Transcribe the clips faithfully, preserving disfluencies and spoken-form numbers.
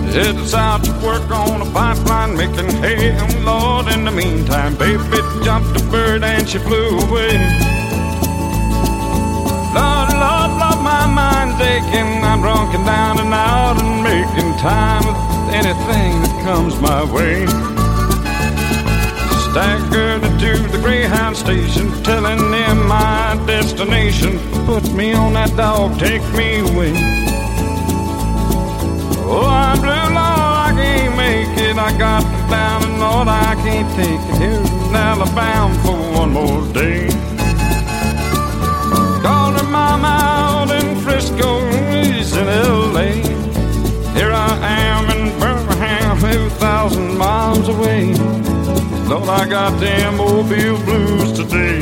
Headed south to work on a pipeline making hay. And Lord, in the meantime, baby jumped a bird and she flew away. Lord, Lord, Lord, my mind's aching. I'm drunk and down and out and making time with anything that comes my way. Staggered into the Greyhound station, telling them my destination. Put me on that dog, take me away. Oh, I'm blue, Lord, I can't make it. I got to down and Lord, I can't take it. Here in Alabama for one more day. Called her mama out in Frisco, he's in L A. Here I am in Birmingham, two thousand miles away. Lord, I got them Mobile blues today.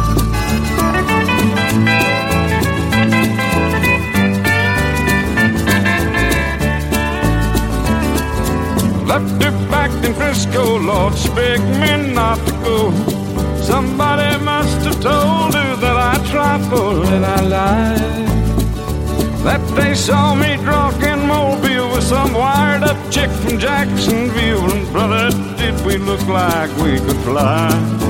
Left her back in Frisco, Lord, she begged me not to go. Somebody must have told her that I trifled and I lied. That they saw me drunk in Mobile with some wired-up chick from Jacksonville. And brother, did we look like we could fly.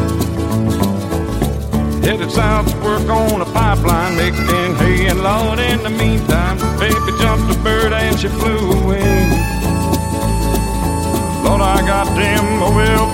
Headed south to work on a pipeline making hay. And Lord, in the meantime, baby jumped a bird and she flew away. Lord, I got them Mobile